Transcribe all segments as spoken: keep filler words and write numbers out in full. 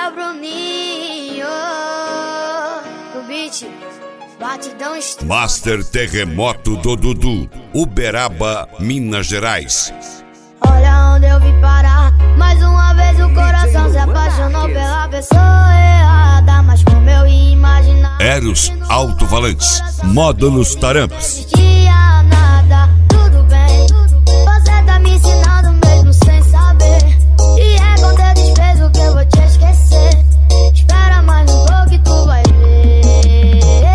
é o Bruninho. O beat, batidão estranha. Master Terremoto do Dudu, Uberaba, Minas Gerais. Olha onde eu vim parar. Mais uma vez o coração se apaixonou pela pessoa errada. Mas como eu ia imaginar, Eros Alto-Falantes, Módulos Taramps. existia nada. Tudo bem, você tá me ensinando mesmo sem saber. E é com teu desprezo que eu vou te esquecer. Espera mais um pouco e tu vai ver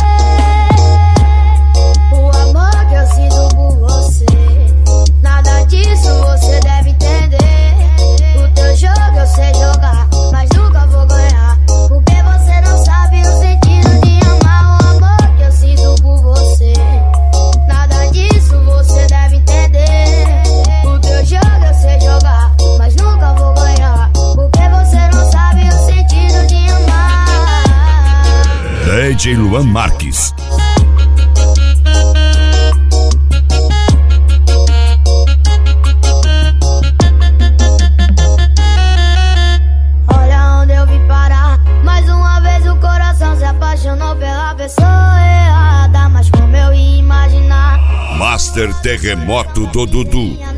o amor que eu sinto por você. Nada disso você deve entender. O teu jogo eu sei jogar, mas nunca vou ganhar, porque você não sabe o sentido de amar. O amor que eu sinto por você. Nada disso você deve entender. O teu jogo eu sei jogar, mas nunca vou ganhar, porque você não sabe o sentido de amar. D J Luan Marques. Olha onde eu vim parar. Mais uma vez o coração se apaixonou pela pessoa errada. Mas como eu ia imaginar, Master Terremoto do Dudu,